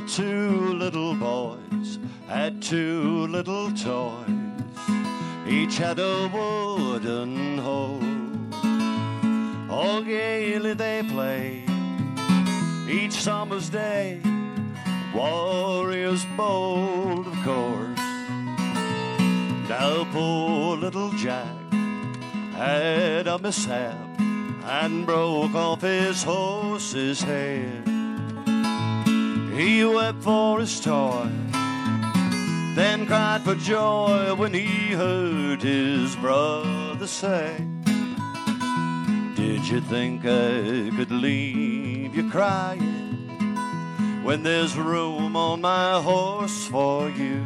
Well, two little boys had two little toys. Each had a wooden hoe. All gaily they played each summer's day. Warriors bold, of course. Now poor little Jack had a mishap and broke off his horse's head. He wept for his toy, then cried for joy when he heard his brother say, did you think I could leave you crying when there's room on my horse for you?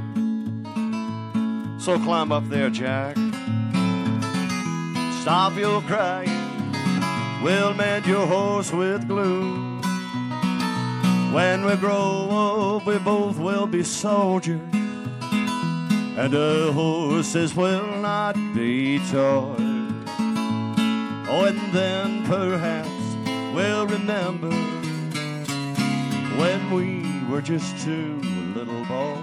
So climb up there, Jack, stop your crying, we'll mend your horse with glue. When we grow up, we both will be soldiers, and our horses will not be toys. Oh, and then perhaps we'll remember when we were just two little boys.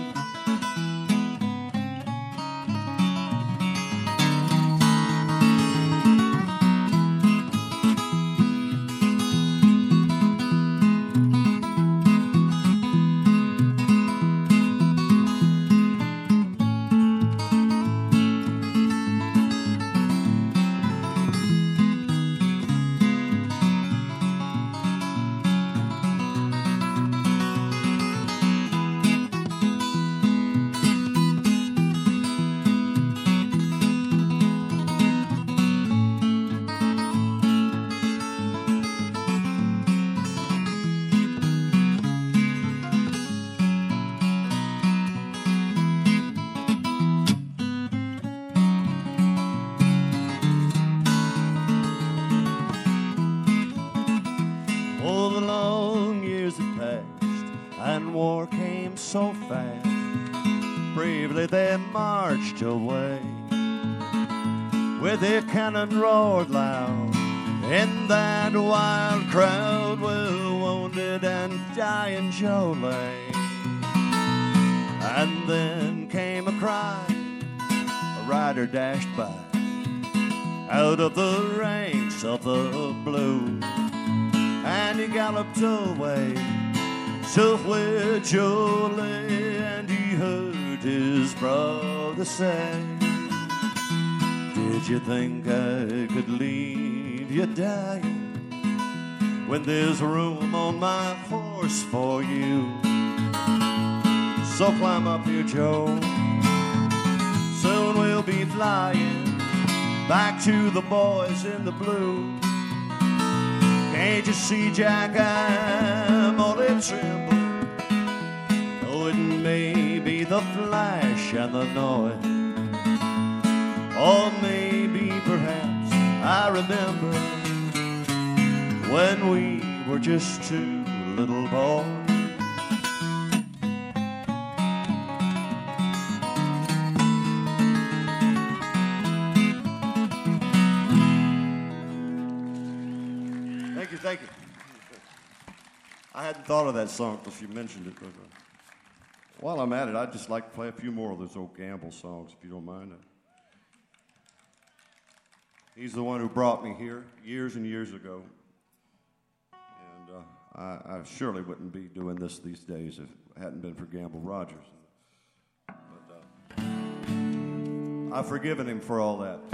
So fast, bravely they marched away, with their cannon roared loud. In that wild crowd were wounded and dying Joe lay. And then came a cry, a rider dashed by, out of the ranks of the blue, and he galloped away to where Joe lay, and he heard his brother say, did you think I could leave you dying when there's room on my horse for you? So climb up here, Joe, soon we'll be flying back to the boys in the blue. Can't you see, Jack, I'm all in tremble? Oh, it may be the flash and the noise, or maybe perhaps I remember when we were just two little boys. Thank you. I hadn't thought of that song until she mentioned it. But while I'm at it, I'd just like to play a few more of those old Gamble songs, if you don't mind. He's the one who brought me here years and years ago. And I surely wouldn't be doing this these days if it hadn't been for Gamble Rogers. But I've forgiven him for all that.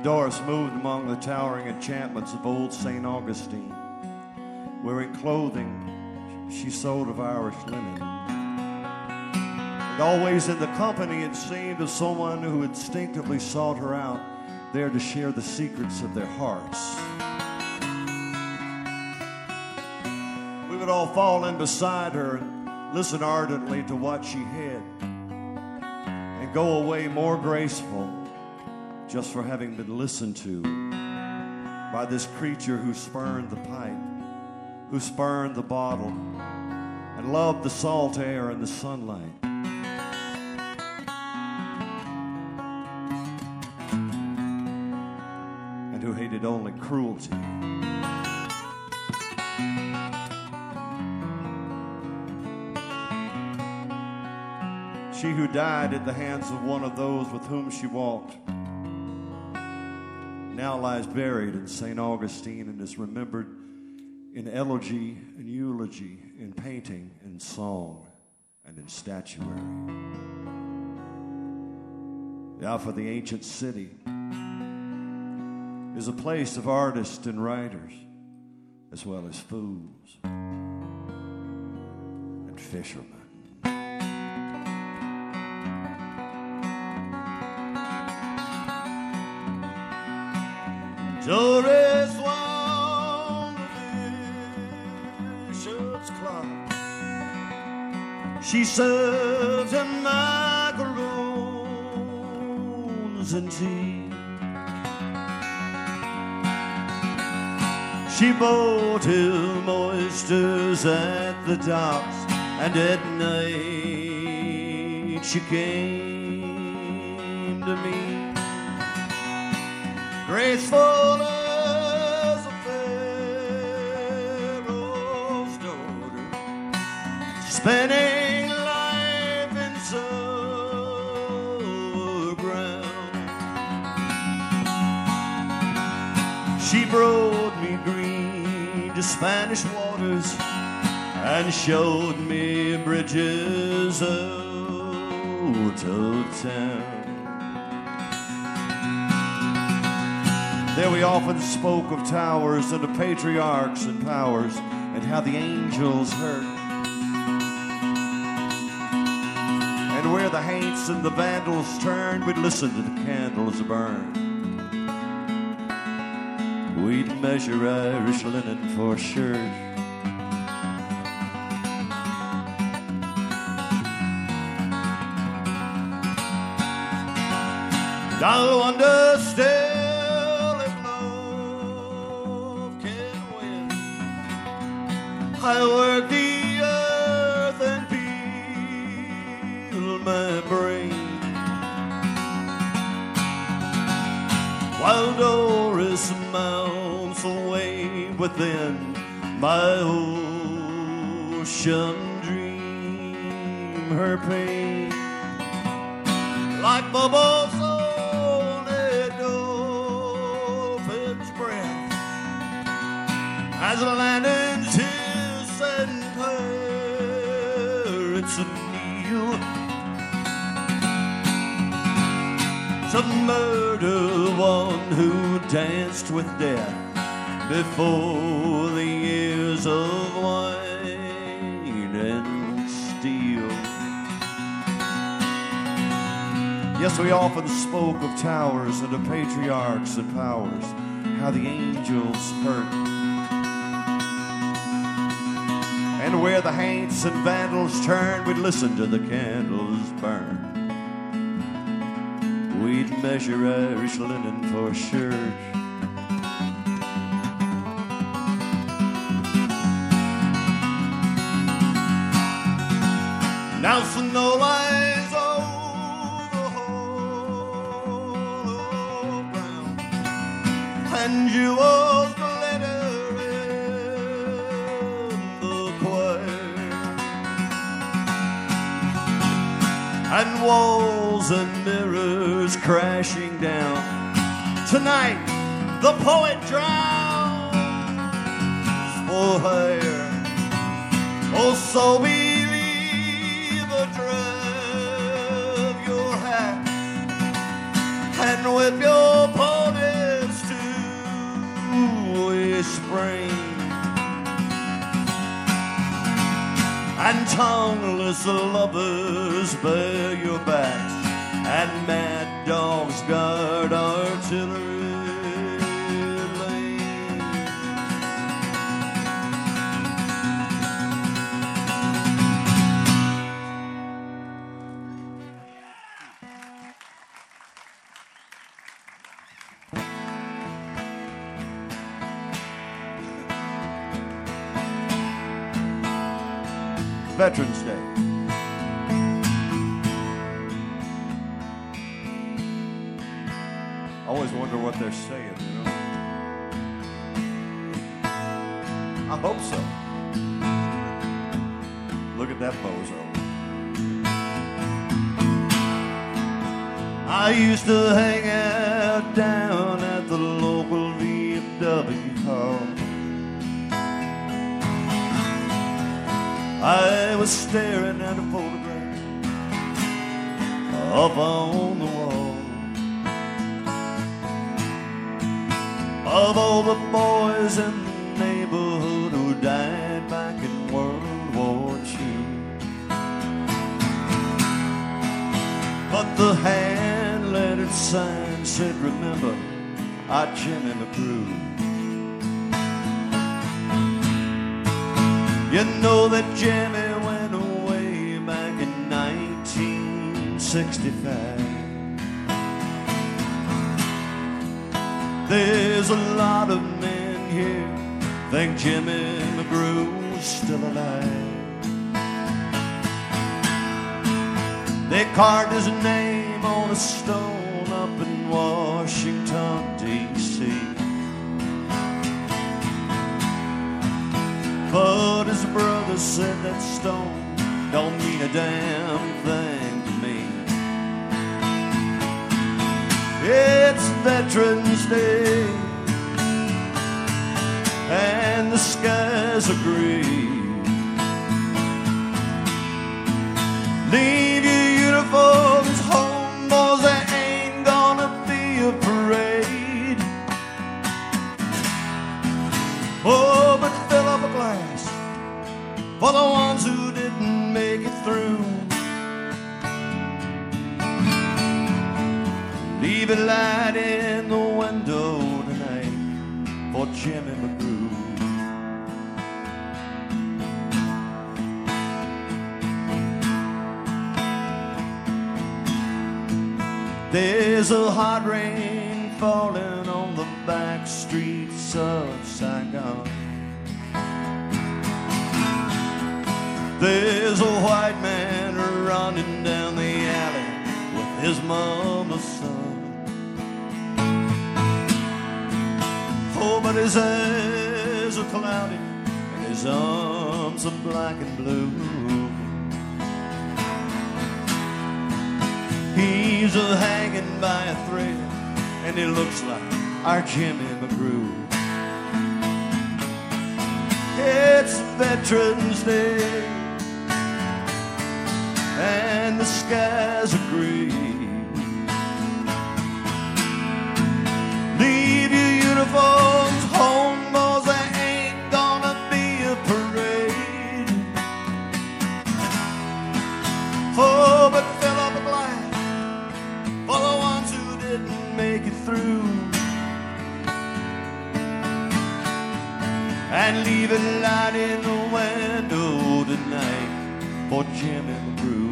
Doris moved among the towering enchantments of old St. Augustine. Wearing clothing she sewed of Irish linen. And always in the company, it seemed, of someone who instinctively sought her out, there to share the secrets of their hearts. We would all fall in beside her and listen ardently to what she had, and go away more graceful just for having been listened to by this creature who spurned the pipe, who spurned the bottle, and loved the salt air and the sunlight. And who hated only cruelty. She who died at the hands of one of those with whom she walked now lies buried in St. Augustine and is remembered in elegy and eulogy, in painting and song, and in statuary. Now for the ancient city is a place of artists and writers, as well as fools and fishermen. Doris wound the bishop's clock. She served him macaroons and tea. She bought him oysters at the docks, and at night she came to me, graceful as a pharaoh's daughter, spinning life in silver ground. She brought me green to Spanish waters and showed me bridges out of town. There we often spoke of towers and of patriarchs and powers, and how the angels hurt, and where the haints and the vandals turned, we'd listen to the candles burn. We'd measure Irish linen for shirt. And I wonder still if love can win. I work the earth and peel my brain, while Doris mounts away within my ocean dream. Her pain, like bubbles on a dolphin's breath, as Landon's hiss and pirates kneel to murder one who danced with death before the years of wine and steel. Yes, we often spoke of towers and of patriarchs and powers, how the angels hurt, and where the haints and vandals turned, we'd listen to the candles burn. We'd measure Irish linen for shirt. Now snow lies over hollow ground, and jewels glitter in the choir, and walls and mirrors crashing down. Tonight the poet drowns for hire. Oh, so believe a dress of your hat, and with your pony spring, and tongueless lovers bear your back, and mad dogs guard artillery lane. Veterans Day. I always wonder what they're saying, you know. I hope so. Look at that bozo. I used to hang out down at the local VFW hall. I was staring at a photograph up on the wall of all the boys in the neighborhood who died back in World War II. But the hand-lettered sign said, remember, our Jimmy McGrew. You know that Jimmy went away back in 1965. There's a lot of men here think Jimmy McGrew's still alive. They carved his name on a stone up in Washington, D.C. But his brother said that stone don't mean a damn thing to me. It's Veterans Day, and the skies are gray. Leave your uniforms home, boys, there ain't gonna be a parade. Oh, but fill up a glass for the ones who didn't make it through. Leave a light in the window tonight for Jimmy McGrew. There's a hot rain falling on the back streets of Saigon. There's a white man running down the alley with his mama's son. Oh, but his eyes are cloudy and his arms are black and blue. He's hanging by a thread and he looks like our Jimmy McGrew. It's Veterans Day, and the skies are green. Leave your uniforms home, boys, there ain't gonna be a parade. Oh, but fill up a glass for the ones who didn't make it through, and leave a light in the window tonight for Jimmy McGrew.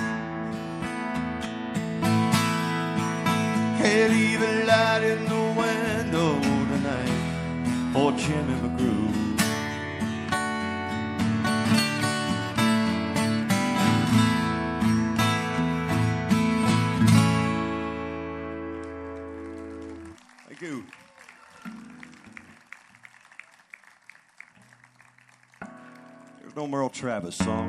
Hey, leave a light in the window tonight for Jimmy McGrew. Thank you. There's no Merle Travis song.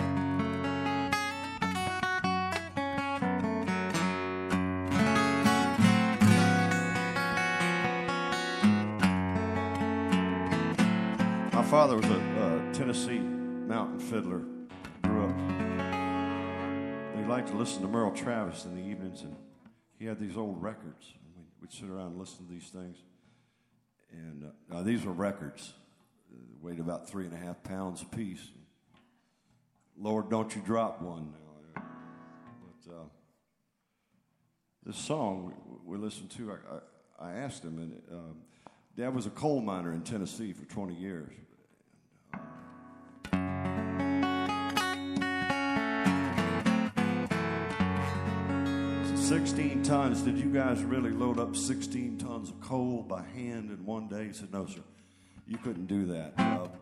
My father was a Tennessee mountain fiddler. Grew up. He liked to listen to Merle Travis in the evenings, and he had these old records. And we'd sit around and listen to these things. And these were records. Weighed about 3.5 pounds apiece. Lord, don't you drop one now. But this song we listened to, I asked him, and Dad was a coal miner in Tennessee for 20 years. 16 tons. Did you guys really load up 16 tons of coal by hand in one day? He said, no, sir. You couldn't do that.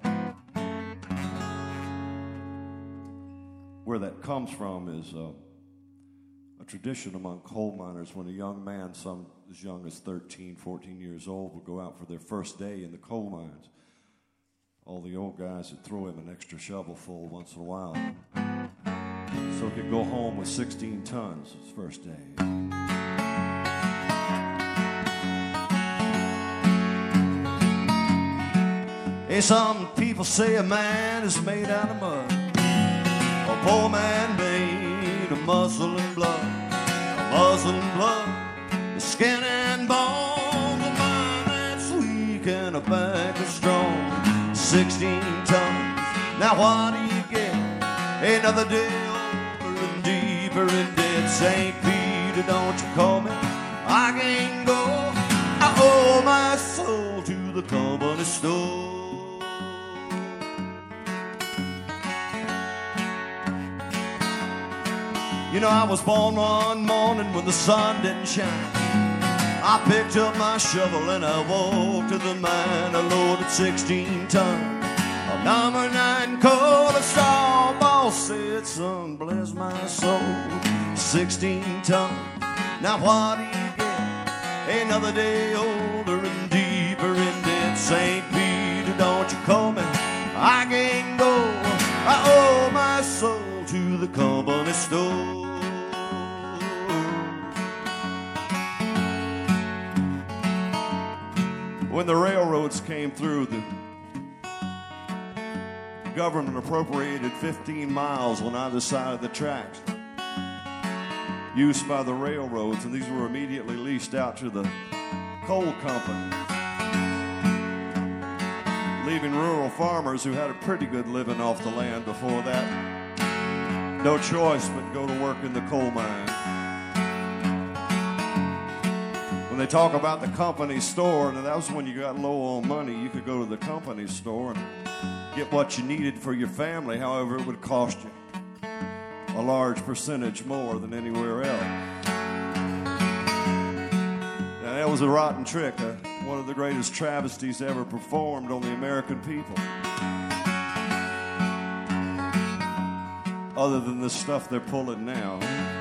Where that comes from is a tradition among coal miners. When a young man, some as young as 13, 14 years old, would go out for their first day in the coal mines, all the old guys would throw him an extra shovelful once in a while, so he could go home with 16 tons his first day. Hey, some people say a man is made out of mud, a poor man made of muscle and blood, a muscle and blood, the skin and bones, a mind that's weak and a back that's strong. 16 tons, now what do you get? Another day older and deeper in debt. St. Peter, don't you call me, I can't go. I owe my soul to the company store. You know, I was born one morning when the sun didn't shine. I picked up my shovel and I walked to the mine. I loaded 16 tons of number 9 coal. A straw boss said, son, bless my soul. 16 tons, now what do you get? Another day older and deeper in debt. St. Peter, don't you call me, I can't go. I owe my soul to the company store. When the railroads came through, the government appropriated 15 miles on either side of the tracks used by the railroads, and these were immediately leased out to the coal company, leaving rural farmers who had a pretty good living off the land before that no choice but go to work in the coal mine. When they talk about the company store, and that was when you got low on money, you could go to the company store and get what you needed for your family. However, it would cost you a large percentage more than anywhere else. Now, that was a rotten trick, one of the greatest travesties ever performed on the American people. Other than the stuff they're pulling now.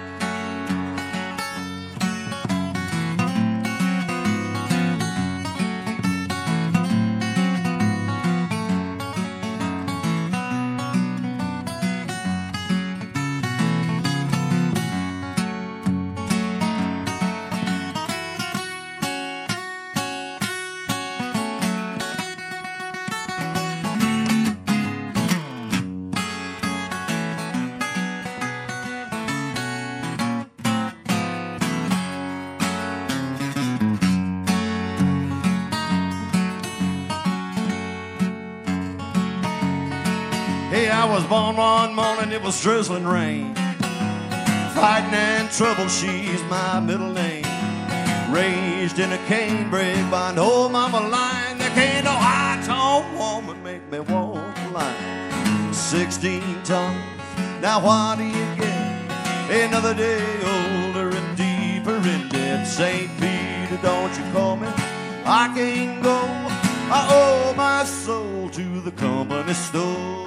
I was born one morning, it was drizzling rain. Fighting and trouble, she's my middle name. Raised in a canebrake by an old mama line. There can't no high-tone woman make me walk the line. 16 tons, now what do you get? Another day older and deeper in debt. St. Peter, don't you call me, I can't go. I owe my soul to the company store.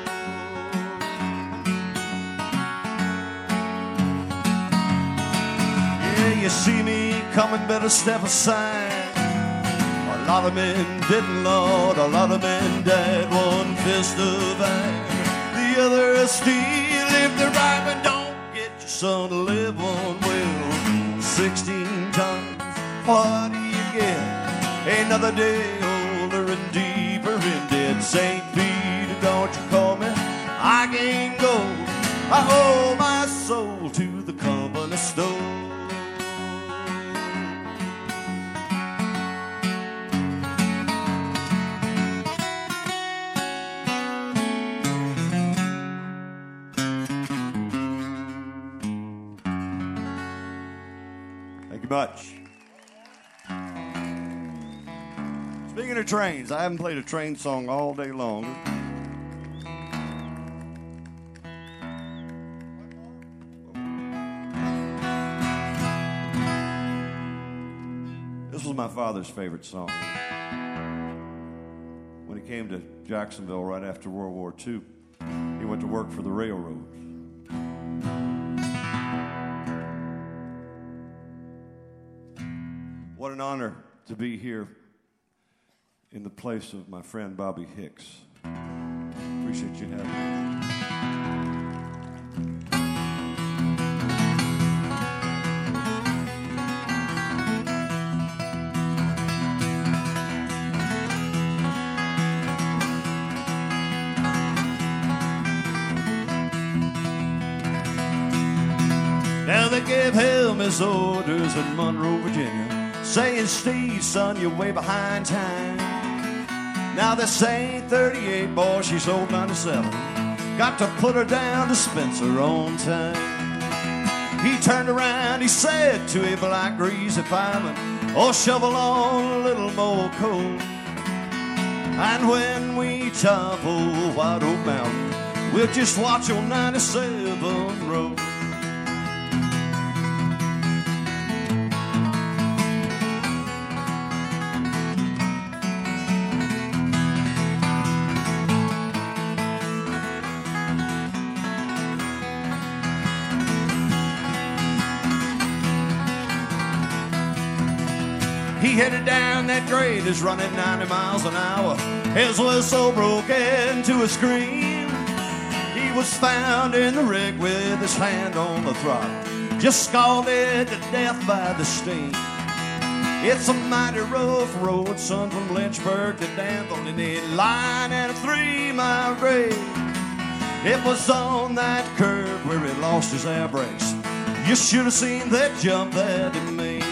You see me coming, better step aside. A lot of men didn't, Lord, a lot of men died. One fist of iron, the other is steel. If they're right, but don't get your son to live on. Well, 16 tons, what do you get? Another day older and deeper in debt. St. Peter, don't you call me, I can't go. I owe my soul to the company store. much. Speaking of trains, I haven't played a train song all day long. This was my father's favorite song. When he came to Jacksonville right after World War II, he went to work for the railroad. What an honor to be here in the place of my friend Bobby Hicks. Appreciate you having me. Now they gave him his orders in Monroe, Virginia, saying, Steve, son, you're way behind time. Now this ain't 38, boy, she's old 97. Got to put her down to Spencer on time. He turned around, he said to a black greasy fireman, oh, shovel on a little more coal. And when we topple White Oak Mountain, we'll just watch on 97 roll. He headed down that grade, is running 90 miles an hour. His whistle broke into a scream. He was found in the rig with his hand on the throttle, just scalded to death by the steam. It's a mighty rough road, son, from Lynchburg to Danville, and a line and a 3-mile grade. It was on that curve where he lost his air brakes. You should have seen that jump that he made.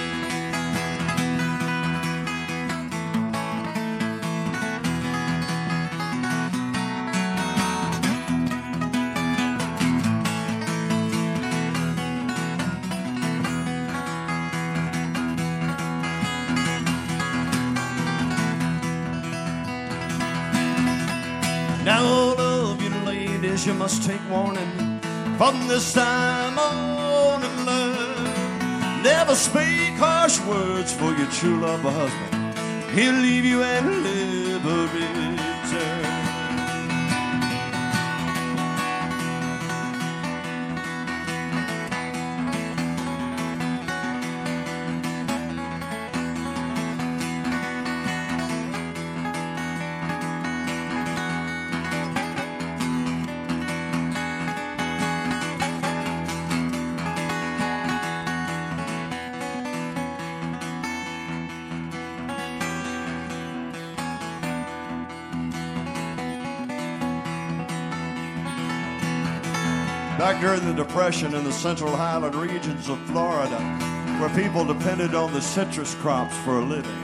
Now all of you ladies, you must take warning from this time on and learn. Never speak harsh words for your true love husband. He'll leave you and never return. Back during the Depression in the Central Highland regions of Florida, where people depended on the citrus crops for a living,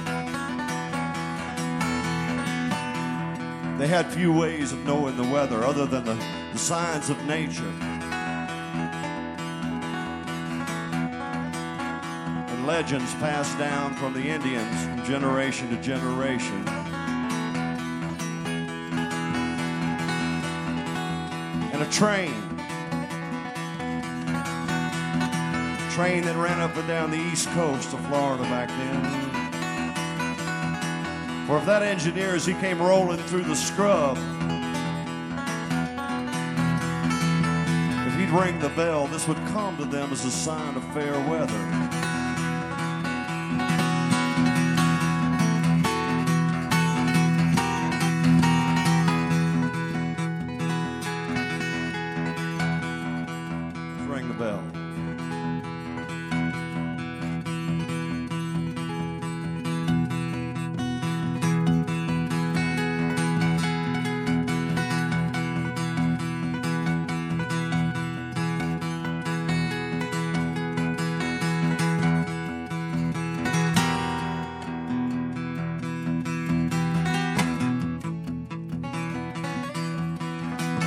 they had few ways of knowing the weather other than the signs of nature. And legends passed down from the Indians from generation to generation. And a train that ran up and down the east coast of Florida back then. For if that engineer, as he came rolling through the scrub, if he'd ring the bell, this would come to them as a sign of fair weather. Ring the bell.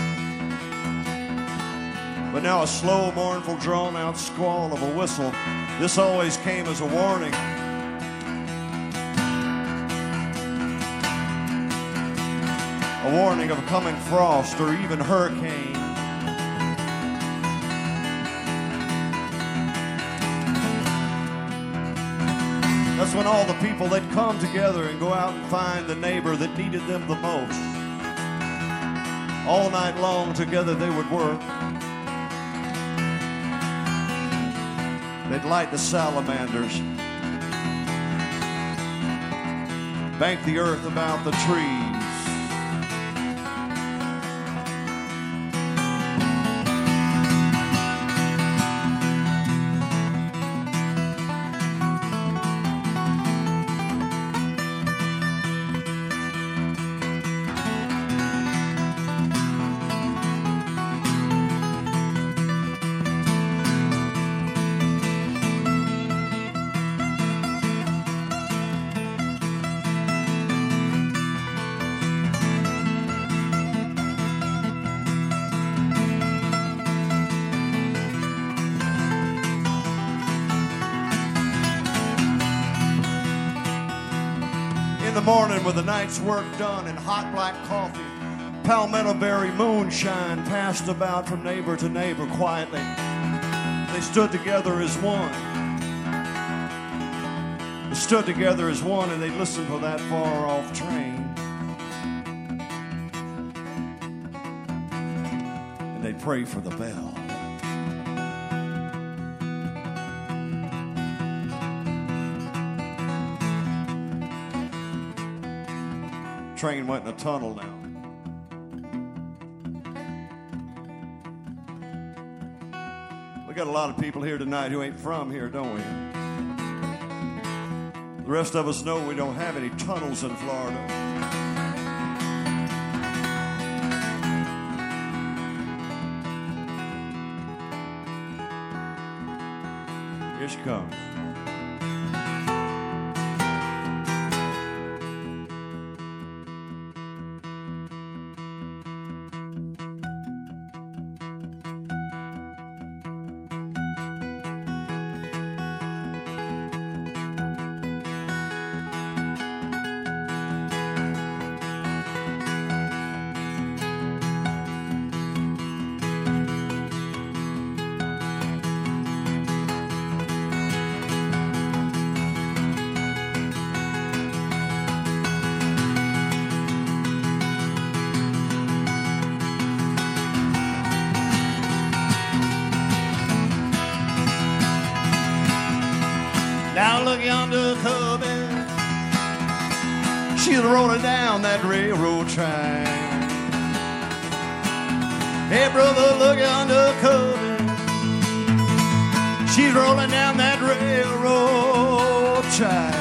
But now a slow, mournful, drawn-out squall of a whistle This always came as a warning. A warning of a coming frost or even hurricane. That's when all the people, they'd come together and go out and find the neighbor that needed them the most. All night long together they would work. They'd light the salamanders, bank the earth about the trees. In the morning with the night's work done and hot black coffee, palmetto berry moonshine passed about from neighbor to neighbor quietly. They stood together as one. They stood together as one and they listened for that far off train. And they'd pray for the bell. Train went in a tunnel now. We got a lot of people here tonight who ain't from here, don't we? The rest of us know we don't have any tunnels in Florida. Here she comes. Now look yonder, cubby, she's rolling down that railroad track. Hey, brother, look yonder, cubby, she's rolling down that railroad track.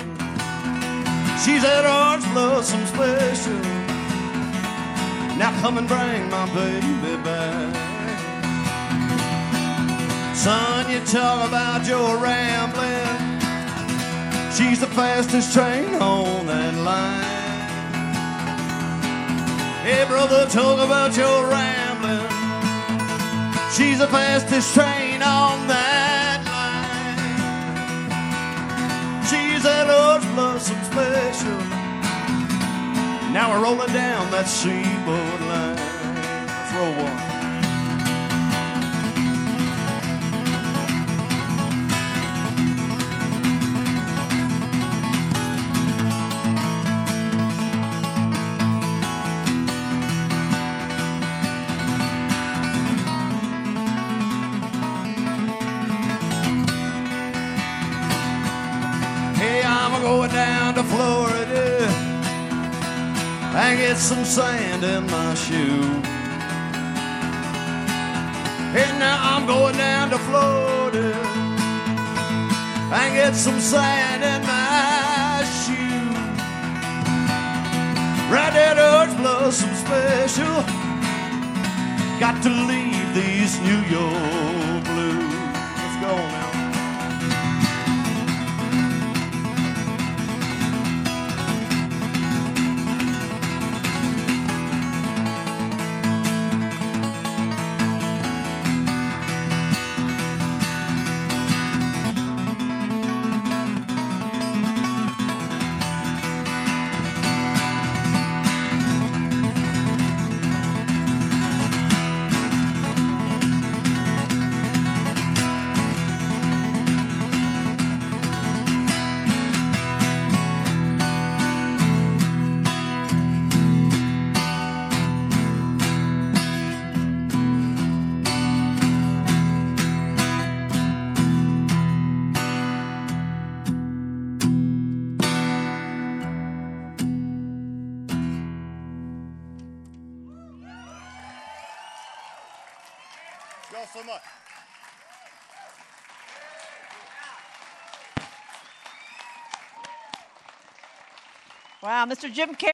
She's that orange blossom special. Now come and bring my baby back. Son, you talk about your rambling. She's the fastest train on that line. Hey, brother, talk about your rambling. She's the fastest train on that line. She's that orange blossom special. Now we're rolling down that seaboard line. Let's roll one. Going down to Florida and get some sand in my shoe. And now I'm going down to Florida and get some sand in my shoe. Right there, orange blossom special. Got to leave these New York blues. Let's go now. y'all so much. Wow, Mr. Jim Carrey.